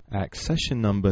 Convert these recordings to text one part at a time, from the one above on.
Accession number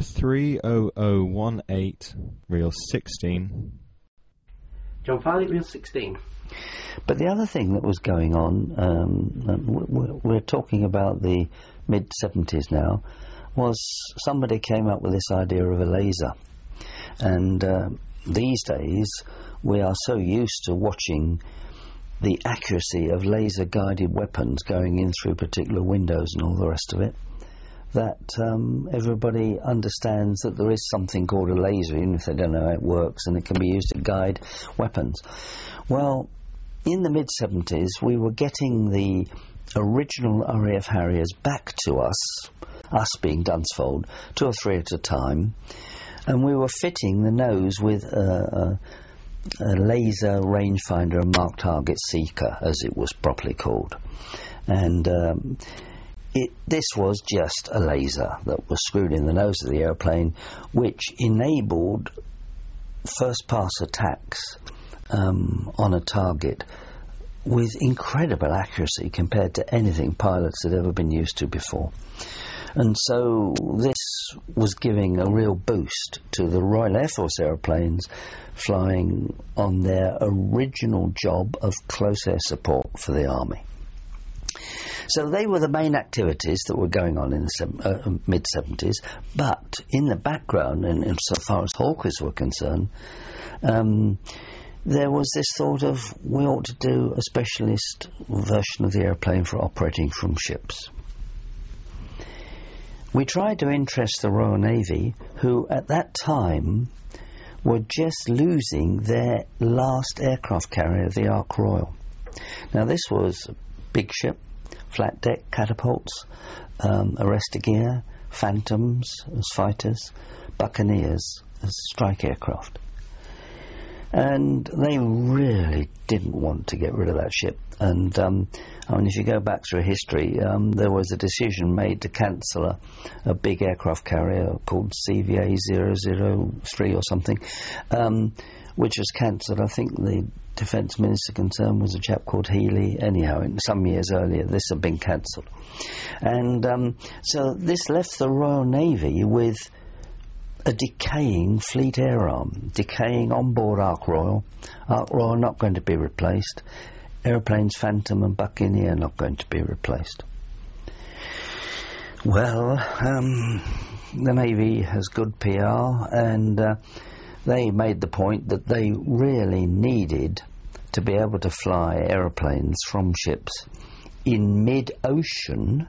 30018, reel 16. John Farley, reel 16. But the other thing that was going on, we're talking about the mid-70s now, was somebody came up with this idea of a laser. And these days we are so used to watching the accuracy of laser-guided weapons going in through particular windows and all the rest of it, that everybody understands that there is something called a laser, even if they don't know how it works, and it can be used to guide weapons. Well, in the mid-70s, we were getting the original RAF Harriers back to us being Dunsfold, 2 or 3 at a time, and we were fitting the nose with a laser rangefinder, a mark target seeker, as it was properly called. And this was just a laser that was screwed in the nose of the airplane, which enabled first pass attacks on a target with incredible accuracy compared to anything pilots had ever been used to before. And so this was giving a real boost to the Royal Air Force aeroplanes flying on their original job of close air support for the Army. So they were the main activities that were going on in the mid-70s, but in the background, and insofar as Hawkers were concerned, there was this thought of, we ought to do a specialist version of the airplane for operating from ships. We tried to interest the Royal Navy, who at that time were just losing their last aircraft carrier, the Ark Royal. Now this was a big ship, flat deck catapults, arrestor gear, Phantoms as fighters, Buccaneers as strike aircraft. And they really didn't want to get rid of that ship. And I mean, if you go back through history, there was a decision made to cancel a big aircraft carrier called CVA 003 or something, which was cancelled. I think the Defence Minister concerned was a chap called Healy. Anyhow, some years earlier, this had been cancelled. And so this left the Royal Navy with a decaying fleet air arm, decaying onboard Ark Royal not going to be replaced, aeroplanes Phantom and Buccaneer not going to be replaced. Well, the Navy has good PR, and they made the point that they really needed to be able to fly aeroplanes from ships in mid-ocean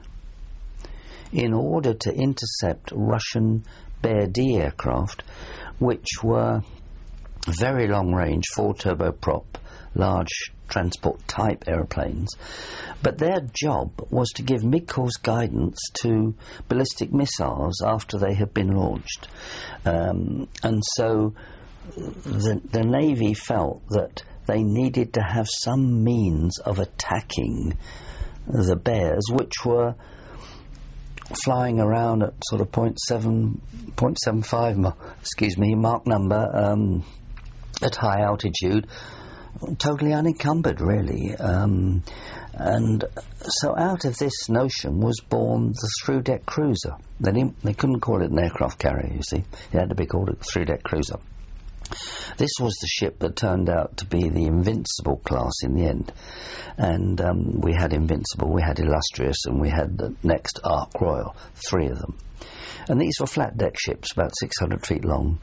in order to intercept Russian Bear D aircraft, which were very long range, 4 turboprop, large transport type aeroplanes. But their job was to give mid-course guidance to ballistic missiles after they had been launched. And so the Navy felt that they needed to have some means of attacking the Bears, which were flying around at sort of 0.75 Mach number at high altitude, totally unencumbered really, and so out of this notion was born the through-deck cruiser. They couldn't call it an aircraft carrier, you see. It had to be called a through-deck cruiser. This was the ship that turned out to be the Invincible class in the end. And we had Invincible, we had Illustrious, and we had the next Ark Royal, 3 of them. And these were flat deck ships, about 600 feet long,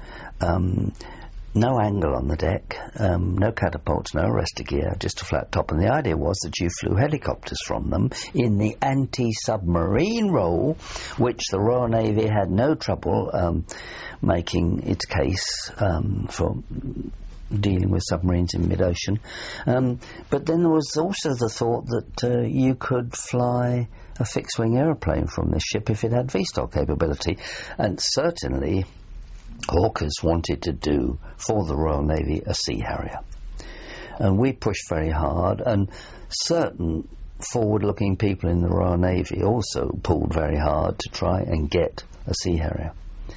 no angle on the deck, no catapults, no arrestor gear, just a flat top. And the idea was that you flew helicopters from them in the anti-submarine role, which the Royal Navy had no trouble making its case for dealing with submarines in mid-ocean. But then there was also the thought that you could fly a fixed-wing aeroplane from this ship if it had V-STOL capability. And certainly Hawkers wanted to do for the Royal Navy a Sea Harrier. And we pushed very hard, and certain forward-looking people in the Royal Navy also pulled very hard to try and get a Sea Harrier.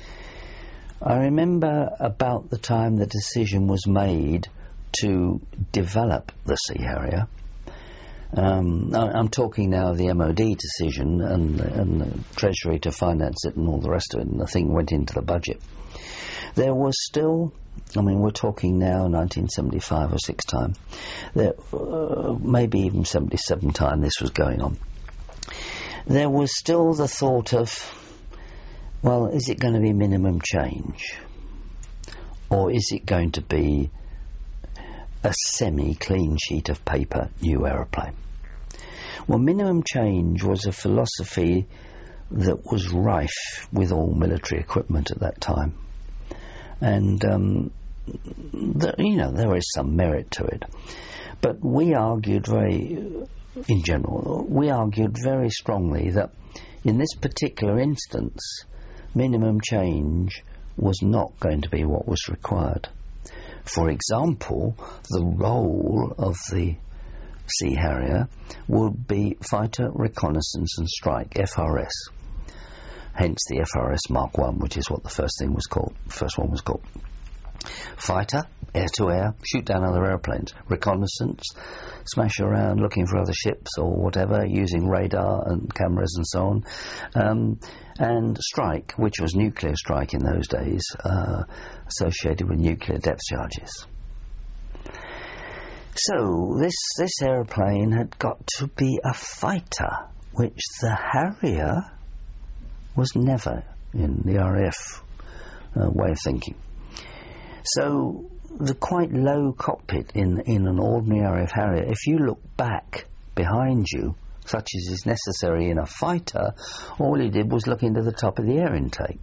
I remember about the time the decision was made to develop the Sea Harrier, I'm talking now of the MOD decision and the Treasury to finance it and all the rest of it, and the thing went into the budget. There was still, I mean, we're talking now 1975 or 6 time, maybe even 77 time this was going on. There was still the thought of, well, is it going to be minimum change? Or is it going to be a semi-clean sheet of paper new aeroplane? Well, minimum change was a philosophy that was rife with all military equipment at that time. And, there is some merit to it. But we argued in general, we argued very strongly that in this particular instance, minimum change was not going to be what was required. For example, the role of the Sea Harrier would be Fighter, Reconnaissance and Strike, FRS. Hence the FRS Mark 1, which is what the first one was called. Fighter, air-to-air, shoot down other airplanes. Reconnaissance, smash around looking for other ships or whatever, using radar and cameras and so on. And strike, which was nuclear strike in those days, associated with nuclear depth charges. So this aeroplane had got to be a fighter, which the Harrier was never in the RAF way of thinking. So the quite low cockpit in an ordinary RAF Harrier, if you look back behind you, such as is necessary in a fighter, all he did was look into the top of the air intake.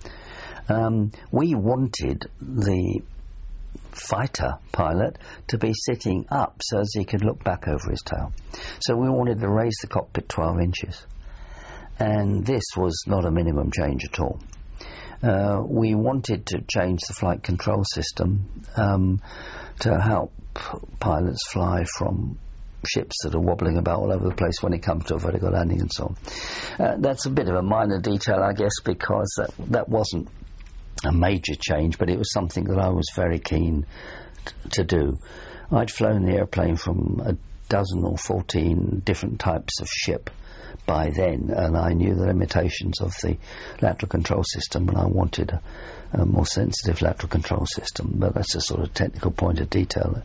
We wanted the fighter pilot to be sitting up so as he could look back over his tail. So we wanted to raise the cockpit 12 inches. And this was not a minimum change at all. We wanted to change the flight control system to help pilots fly from ships that are wobbling about all over the place when it comes to a vertical landing and so on. That's a bit of a minor detail, I guess, because that wasn't a major change, but it was something that I was very keen to do. I'd flown the airplane from a dozen or 14 different types of ship by then, and I knew the limitations of the lateral control system, and I wanted a more sensitive lateral control system, but that's a sort of technical point of detail.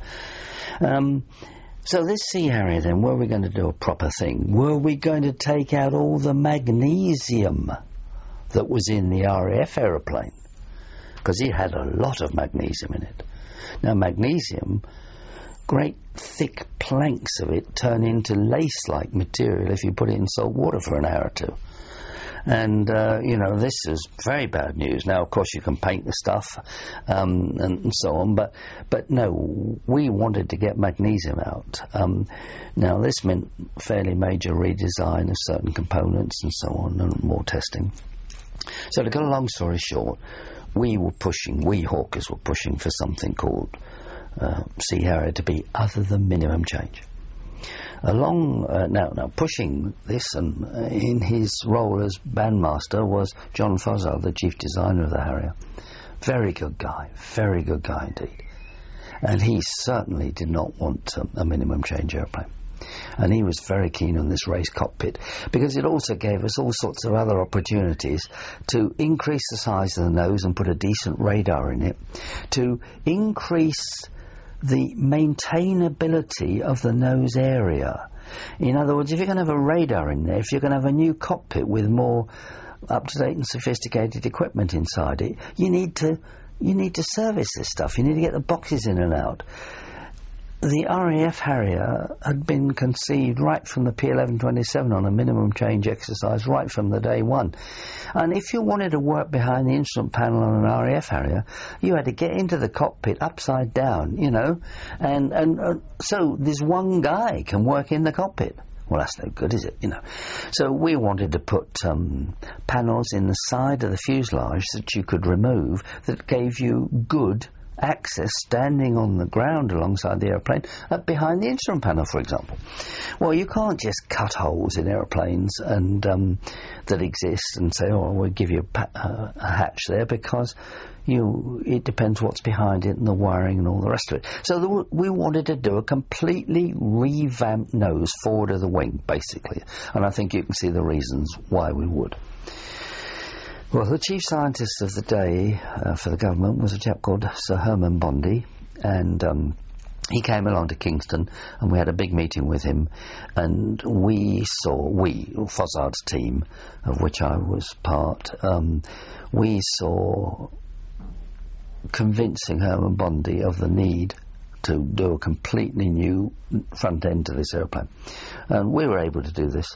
So this Sea Harrier then, were we going to do a proper thing? Were we going to take out all the magnesium that was in the RAF aeroplane? Because it had a lot of magnesium in it. Now magnesium, great thick planks of it turn into lace-like material if you put it in salt water for an hour or two. And, this is very bad news. Now, of course, you can paint the stuff and so on, but no, we wanted to get magnesium out. Now, this meant fairly major redesign of certain components and so on, and more testing. So to cut a long story short, we Hawkers were pushing for something called Sea Harrier to be other than minimum change. Now pushing this, and in his role as bandmaster was John Fozzell, the chief designer of the Harrier. Very good guy indeed. And he certainly did not want a minimum change airplane. And he was very keen on this raised cockpit because it also gave us all sorts of other opportunities to increase the size of the nose and put a decent radar in it, to increase the maintainability of the nose area. In other words, if you're going to have a radar in there, if you're going to have a new cockpit with more up-to-date and sophisticated equipment inside it, you need to service this stuff. You need to get the boxes in and out. The RAF Harrier had been conceived right from the P1127 on a minimum change exercise right from the day one. And if you wanted to work behind the instrument panel on an RAF Harrier, you had to get into the cockpit upside down, and so this one guy can work in the cockpit. Well, that's no good, is it? So we wanted to put panels in the side of the fuselage that you could remove that gave you good access standing on the ground alongside the aeroplane behind the instrument panel, for example. Well, you can't just cut holes in aeroplanes and that exist and say, oh, we'll give you a hatch there, because it depends what's behind it and the wiring and all the rest of it. So we wanted to do a completely revamped nose forward of the wing, basically. And I think you can see the reasons why we would. Well, the chief scientist of the day for the government was a chap called Sir Herman Bondi, and he came along to Kingston, and we had a big meeting with him, and Fozzard's team, of which I was part, we saw convincing Herman Bondi of the need to do a completely new front end to this aeroplane, and we were able to do this.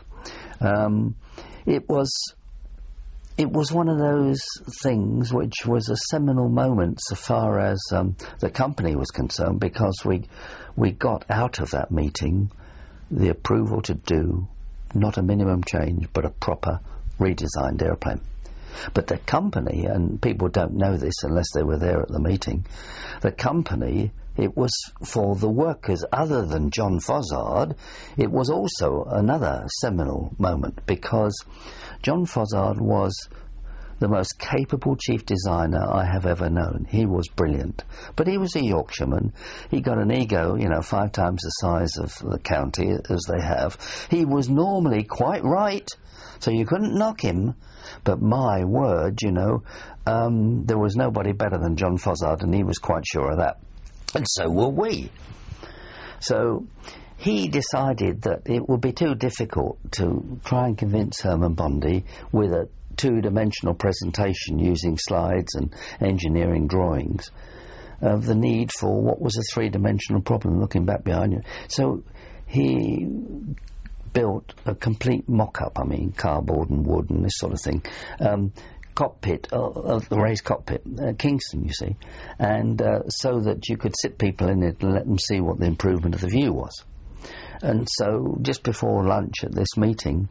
It was one of those things which was a seminal moment so far as the company was concerned, because we got out of that meeting the approval to do not a minimum change but a proper redesigned aeroplane. But the company, and people don't know this unless they were there at the meeting, the company, it was for the workers other than John Fozzard, it was also another seminal moment, because John Fozzard was the most capable chief designer I have ever known. He was brilliant. But he was a Yorkshireman. He got an ego, 5 times the size of the county as they have. He was normally quite right, so you couldn't knock him. But my word, there was nobody better than John Fozzard, and he was quite sure of that. And so were we. So he decided that it would be too difficult to try and convince Herman Bondi with a 2-dimensional presentation using slides and engineering drawings of the need for what was a 3-dimensional problem looking back behind you. So he built a complete mock-up, cardboard and wood and this sort of thing, cockpit, the raised cockpit at Kingston, you see, and so that you could sit people in it and let them see what the improvement of the view was. And so just before lunch at this meeting,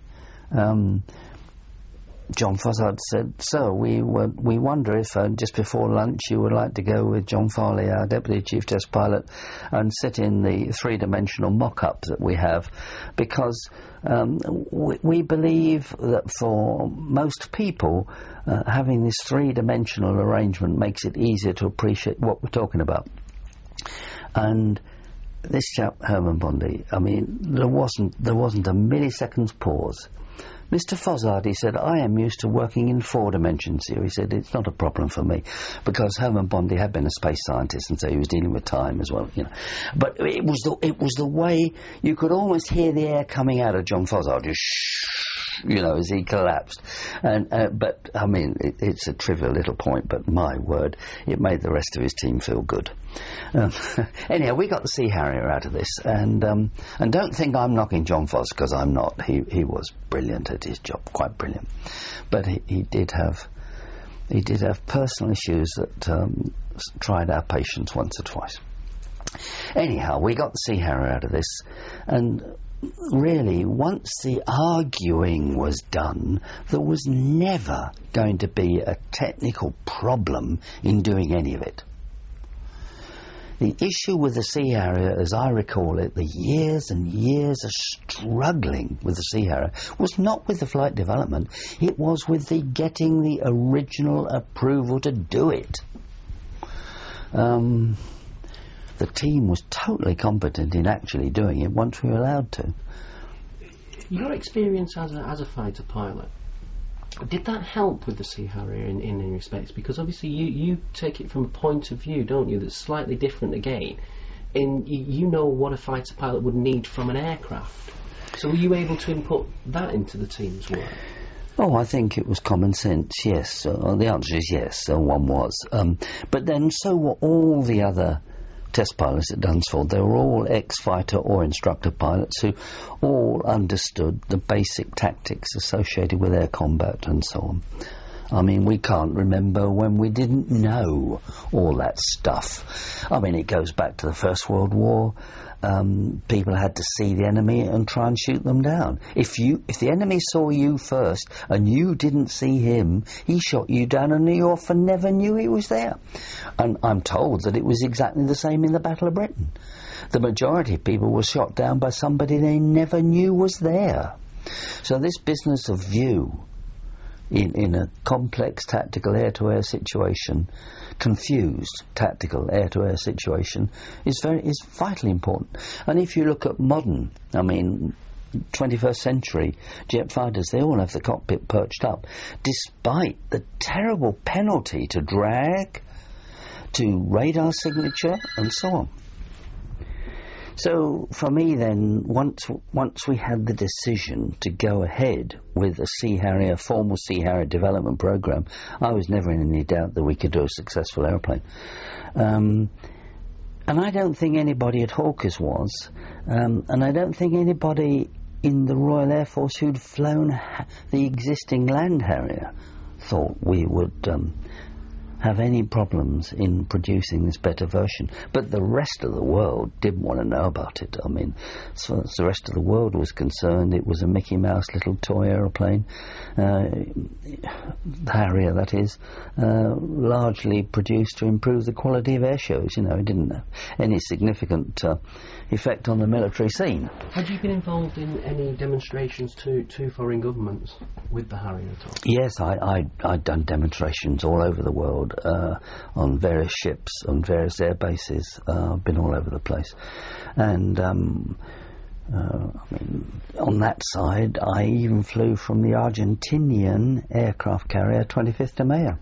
John Fozzard said, "So we wonder if just before lunch you would like to go with John Farley, our Deputy Chief Test Pilot, and sit in the 3-dimensional mock-up that we have, because we believe that for most people having this 3-dimensional arrangement makes it easier to appreciate what we're talking about." And this chap Herman Bondi, there wasn't a millisecond's pause. "Mr. Fozzard," he said, "I am used to working in 4 dimensions here." He said, "It's not a problem for me," because Herman Bondi had been a space scientist, and so he was dealing with time as well, But it was the way you could almost hear the air coming out of John Fozzard, just as he collapsed. And it's a trivial little point, but my word, it made the rest of his team feel good. Anyhow, we got the Sea Harrier out of this, and don't think I'm knocking John Foz, because I'm not. He was brilliant at his job, quite brilliant. But he did have personal issues that tried our patience once or twice. Anyhow, we got the Sea Harrier out of this, and really, once the arguing was done, there was never going to be a technical problem in doing any of it. The issue with the Sea Harrier, as I recall it, the years and years of struggling with the Sea Harrier, was not with the flight development, it was with the getting the original approval to do it. The team was totally competent in actually doing it once we were allowed to. Your experience as a fighter pilot, did that help with the Sea Harrier in any respects? Because obviously you take it from a point of view, don't you, that's slightly different again. And you know what a fighter pilot would need from an aircraft. So were you able to input that into the team's work? Oh, I think it was common sense, yes. The answer is yes, one was. But then so were all the other test pilots at Dunsfold. They were all ex-fighter or instructor pilots who all understood the basic tactics associated with air combat and so on. I mean, we can't remember when we didn't know all that stuff. I mean, it goes back to the First World War. People had to see the enemy and try and shoot them down. If the enemy saw you first and you didn't see him, he shot you down and you often never knew he was there. And I'm told that it was exactly the same in the Battle of Britain. The majority of people were shot down by somebody they never knew was there. So this business of view in a complex tactical air-to-air situation, confused tactical air-to-air situation, is vitally important. And if you look at modern, 21st century jet fighters, they all have the cockpit perched up, despite the terrible penalty to drag, to radar signature, and so on. So for me then, once we had the decision to go ahead with a formal Sea Harrier development program, I was never in any doubt that we could do a successful aeroplane. And I don't think anybody at Hawkers was, and I don't think anybody in the Royal Air Force who'd flown the existing Land Harrier thought we would have any problems in producing this better version. But the rest of the world didn't want to know about it. I mean, as far as the rest of the world was concerned, it was a Mickey Mouse little toy aeroplane, Harrier that is, largely produced to improve the quality of air shows. You know, it didn't have any significant effect on the military scene. Had you been involved in any demonstrations to foreign governments with the Harrier at all? Yes, I'd done demonstrations all over the world, on various ships, on various air bases. I've been all over the place. And on that side, I even flew from the Argentinian aircraft carrier 25th de Mayo.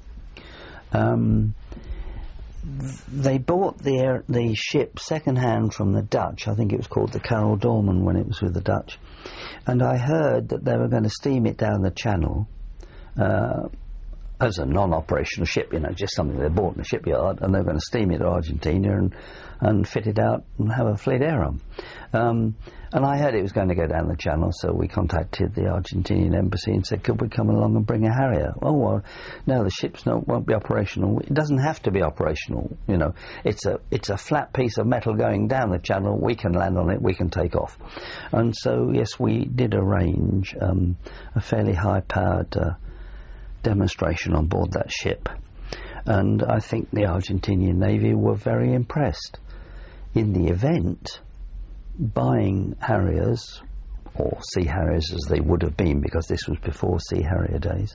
They bought the ship second-hand from the Dutch. I think it was called the Carol Dorman when it was with the Dutch. And I heard that they were going to steam it down the channel as a non-operational ship, just something they bought in a shipyard, and they were going to steam it to Argentina and fit it out and have a fleet air on. And I heard it was going to go down the channel, so we contacted the Argentinian embassy and said, could we come along and bring a Harrier? Oh, well, no, the ship's won't be operational. It doesn't have to be operational, It's a flat piece of metal going down the channel. We can land on it, we can take off. And so, yes, we did arrange a fairly high-powered demonstration on board that ship, and I think the Argentinian Navy were very impressed. In the event, buying Harriers, or Sea Harriers as they would have been, because this was before Sea Harrier days,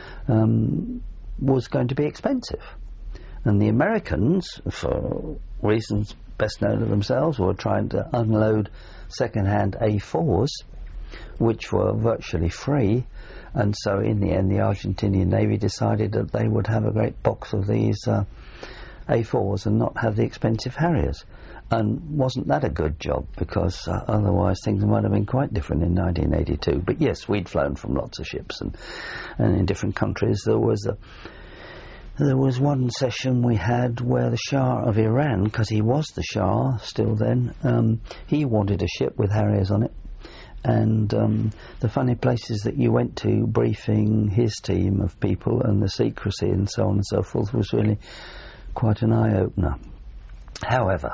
was going to be expensive. And the Americans, for reasons best known to themselves, were trying to unload second-hand A4s, which were virtually free. And so in the end, the Argentinian Navy decided that they would have a great box of these A4s and not have the expensive Harriers. And wasn't that a good job? Because otherwise things might have been quite different in 1982. But yes, we'd flown from lots of ships and in different countries. There was one session we had where the Shah of Iran, because he was the Shah still then, he wanted a ship with Harriers on it. And the funny places that you went to briefing his team of people and the secrecy and so on and so forth was really quite an eye-opener. However,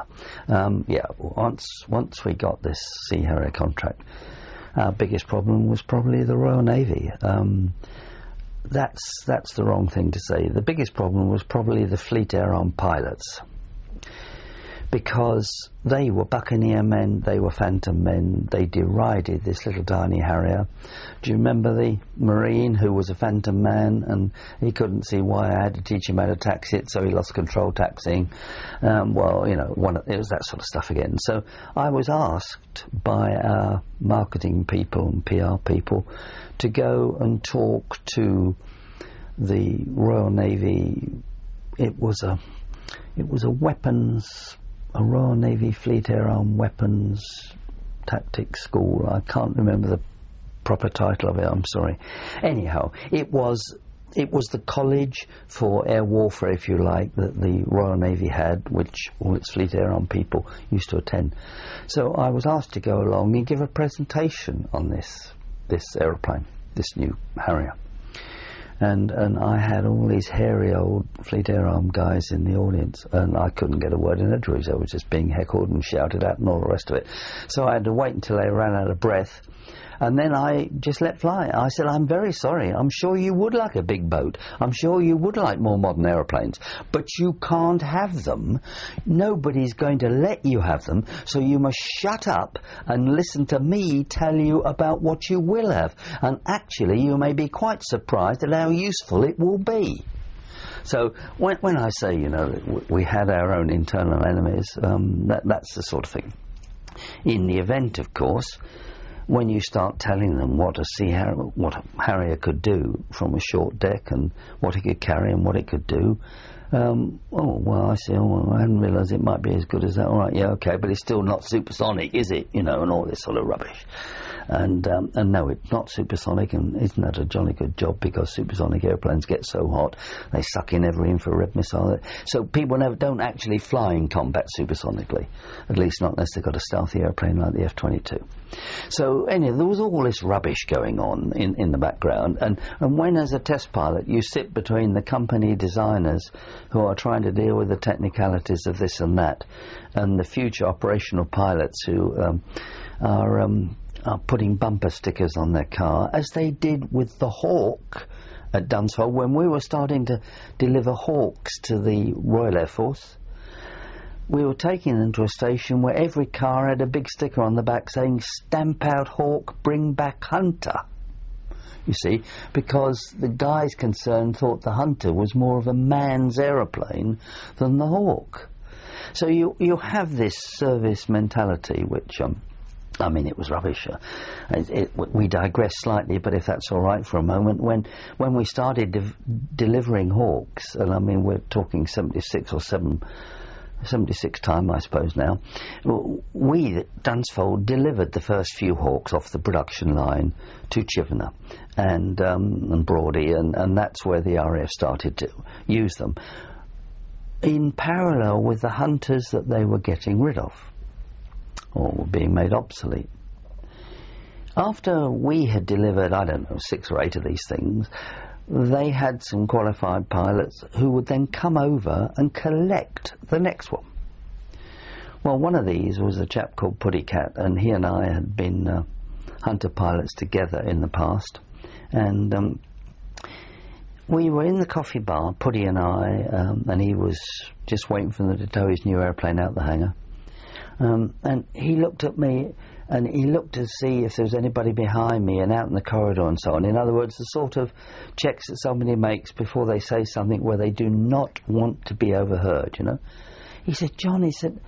once we got this Sea Harrier contract, our biggest problem was probably the Royal Navy. That's the wrong thing to say. The biggest problem was probably the Fleet Air Arm pilots, because they were Buccaneer men, they were Phantom men, they derided this little tiny Harrier. Do you remember the Marine who was a Phantom man and he couldn't see why I had to teach him how to taxi it, so he lost control taxiing? It was that sort of stuff again. So I was asked by our marketing people and PR people to go and talk to the Royal Navy. It was a Royal Navy Fleet Air Arm Weapons Tactics School. I can't remember the proper title of it, I'm sorry. Anyhow, it was the college for air warfare, if you like, that the Royal Navy had, which all its Fleet Air Arm people used to attend. So I was asked to go along and give a presentation on this aeroplane, this new Harrier. And I had all these hairy old Fleet Air Arm guys in the audience, and I couldn't get a word in edgeways. I was just being heckled and shouted at and all the rest of it. So I had to wait until they ran out of breath, and then I just let fly. I said, I'm very sorry. I'm sure you would like a big boat. I'm sure you would like more modern aeroplanes. But you can't have them. Nobody's going to let you have them. So you must shut up and listen to me tell you about what you will have. And actually, you may be quite surprised at how useful it will be. So when I say, you know, we had our own internal enemies, that's the sort of thing. In the event, of course, when you start telling them what a Harrier could do from a short deck and what it could carry and what it could do, oh, well, I see, oh, I hadn't realised it might be as good as that. All right, yeah, okay, but it's still not supersonic, is it? You know, and all this sort of rubbish. And no, it's not supersonic, and isn't that a jolly good job, because supersonic airplanes get so hot, they suck in every infrared missile. So people don't actually fly in combat supersonically, at least not unless they've got a stealthy airplane like the F-22. So anyway, there was all this rubbish going on in the background, and when as a test pilot you sit between the company designers who are trying to deal with the technicalities of this and that, and the future operational pilots who are putting bumper stickers on their car, as they did with the Hawk at Dunsfold when we were starting to deliver Hawks to the Royal Air Force. We were taking them to a station where every car had a big sticker on the back saying, "Stamp out Hawk, bring back Hunter." You see, because the guys concerned thought the Hunter was more of a man's aeroplane than the Hawk. So you have this service mentality, which I mean, it was rubbish. We digress slightly, but if that's all right for a moment, when we started delivering Hawks, and I mean we're talking 76 or 76 time, I suppose now, we at Dunsfold delivered the first few Hawks off the production line to Chivener and Brawdy, and that's where the RAF started to use them, in parallel with the Hunters that they were getting rid of, or were being made obsolete. After we had delivered, I don't know, 6 or 8 of these things, they had some qualified pilots who would then come over and collect the next one. Well, one of these was a chap called Puddy Cat, and he and I had been Hunter pilots together in the past, and we were in the coffee bar, Puddy and I, and he was just waiting for them to tow his new airplane out the hangar. And he looked at me, and he looked to see if there was anybody behind me and out in the corridor and so on. In other words, the sort of checks that somebody makes before they say something where they do not want to be overheard, you know. He said, "John," he said,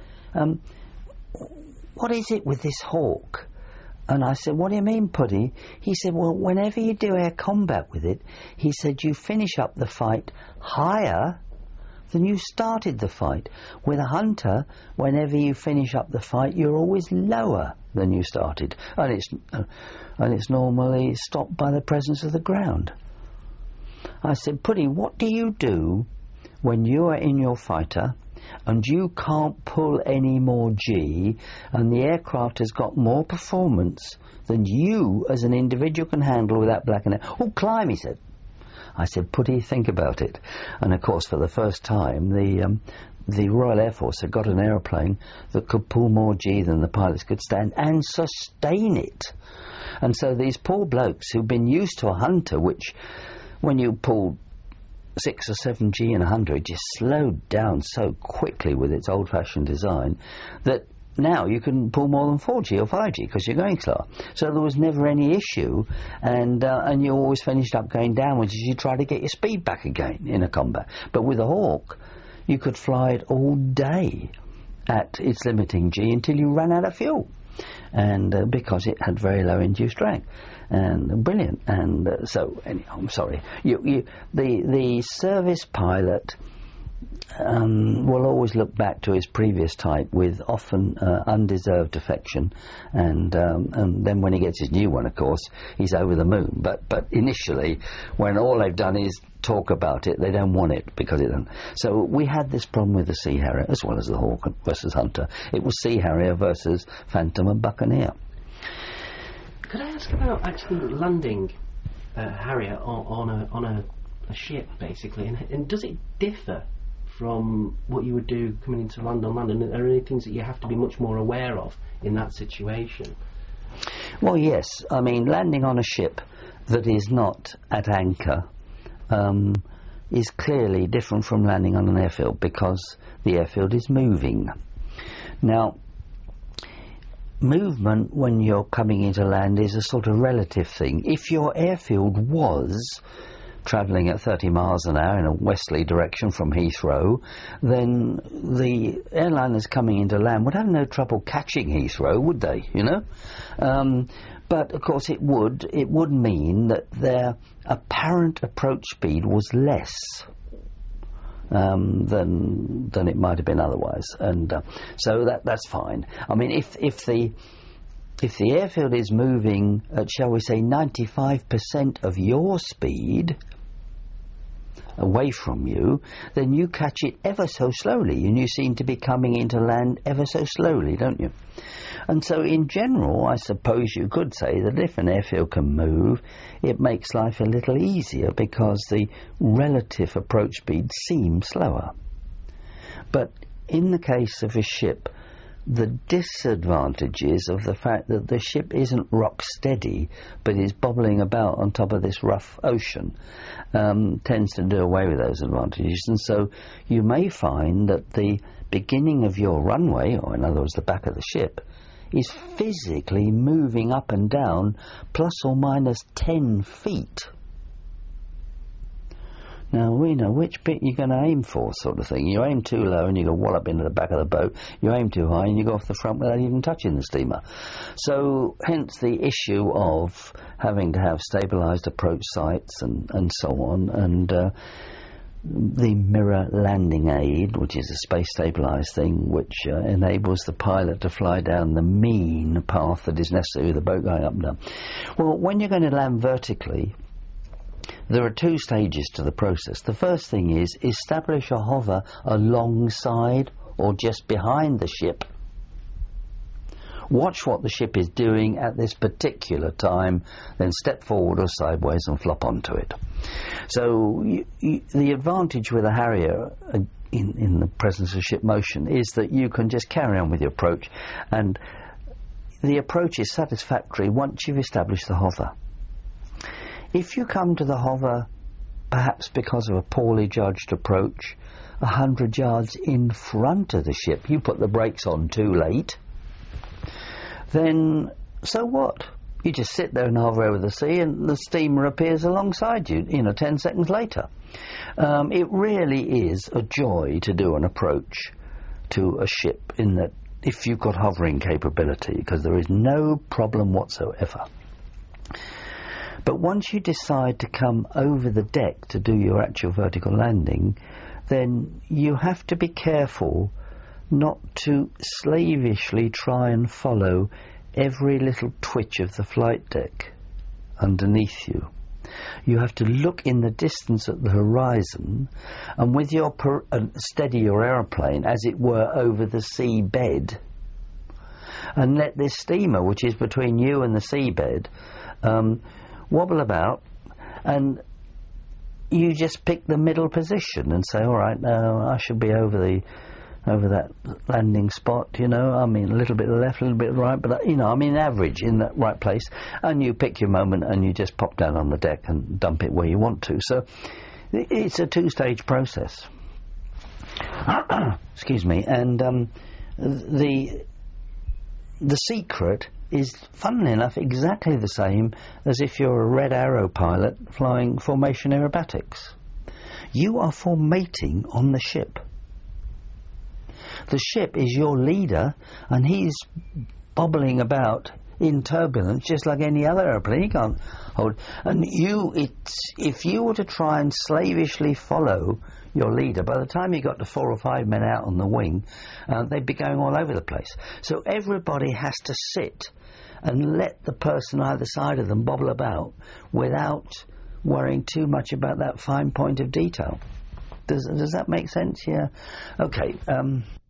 "what is it with this Hawk?" And I said, "What do you mean, Puddy?" He said, "Well, whenever you do air combat with it," he said, "you finish up the fight higher than you started the fight. With a Hunter, whenever you finish up the fight, you're always lower than you started, and it's normally stopped by the presence of the ground." I said, "Puddy, what do you do when you are in your fighter and you can't pull any more G, and the aircraft has got more performance than you as an individual can handle without blacking out?" "Oh, climb," he said. I said, "Puddy, think about it." And of course, for the first time, the Royal Air Force had got an aeroplane that could pull more G than the pilots could stand and sustain it. And so these poor blokes who've been used to a Hunter, which when you pulled 6 or 7 G in a Hunter, it just slowed down so quickly with its old-fashioned design that now you can pull more than 4G or 5G because you're going slower. So there was never any issue, and you always finished up going downwards as you try to get your speed back again in a combat. But with a Hawk, you could fly it all day at its limiting G until you ran out of fuel, and because it had very low induced drag. And brilliant. And so, anyhow, I'm sorry. The service pilot will always look back to his previous type with often undeserved affection, and then when he gets his new one, of course, he's over the moon. But initially, when all they've done is talk about it, they don't want it because it doesn't. So we had this problem with the Sea Harrier as well as the Hawk versus Hunter. It was Sea Harrier versus Phantom and Buccaneer. Could I ask about actually landing Harrier on a a ship, basically. And does it differ from what you would do coming into land on land? And are there any things that you have to be much more aware of in that situation? Well, yes. I mean, landing on a ship that is not at anchor is clearly different from landing on an airfield, because the airfield is moving. Now, movement when you're coming into land is a sort of relative thing. If your airfield was travelling at 30 miles an hour in a westerly direction from Heathrow, then the airliners coming into land would have no trouble catching Heathrow, would they, you know? But of course it would mean that their apparent approach speed was less than it might have been otherwise, and so that's fine. I mean, if the airfield is moving at, shall we say, 95% of your speed away from you, then you catch it ever so slowly, and you seem to be coming into land ever so slowly, don't you? And so in general, I suppose you could say that if an airfield can move, it makes life a little easier, because the relative approach speed seems slower. But in the case of a ship, the disadvantages of the fact that the ship isn't rock steady but is bobbling about on top of this rough ocean tends to do away with those advantages. And so you may find that the beginning of your runway, or in other words the back of the ship, is physically moving up and down plus or minus 10 feet. Now, we know which bit you're going to aim for, sort of thing. You aim too low and you go wallop into the back of the boat. You aim too high and you go off the front without even touching the steamer. So, hence the issue of having to have stabilised approach sights and so on, and the mirror landing aid, which is a space stabilised thing, which enables the pilot to fly down the mean path that is necessary with the boat going up and down. Well, when you're going to land vertically, there are two stages to the process. The first thing is establish a hover alongside or just behind the ship. Watch what the ship is doing at this particular time, then step forward or sideways and flop onto it. So the advantage with a Harrier in the presence of ship motion is that you can just carry on with your approach, and the approach is satisfactory once you've established the hover. If you come to the hover, perhaps because of a poorly judged approach, 100 yards in front of the ship, you put the brakes on too late, then so what? You just sit there and hover over the sea and the steamer appears alongside you, 10 seconds later. It really is a joy to do an approach to a ship, in that if you've got hovering capability, because there is no problem whatsoever. But once you decide to come over the deck to do your actual vertical landing, then you have to be careful not to slavishly try and follow every little twitch of the flight deck underneath you. You have to look in the distance at the horizon, and with your steady your aeroplane, as it were, over the seabed, and let this steamer, which is between you and the seabed, wobble about, and you just pick the middle position and say, all right, now I should be over that landing spot, I mean, a little bit left, a little bit right, but I mean average in that right place, and you pick your moment and you just pop down on the deck and dump it where you want to. So it's a two-stage process. Excuse me. And the secret is, funnily enough, exactly the same as if you're a Red Arrow pilot flying formation aerobatics. You are formating on the ship. The ship is your leader, and he's bobbling about in turbulence just like any other airplane. He can't hold. And if you were to try and slavishly follow your leader, by the time you got to 4 or 5 men out on the wing, they'd be going all over the place. So everybody has to sit and let the person either side of them bobble about without worrying too much about that fine point of detail. Does that make sense? Yeah. Okay.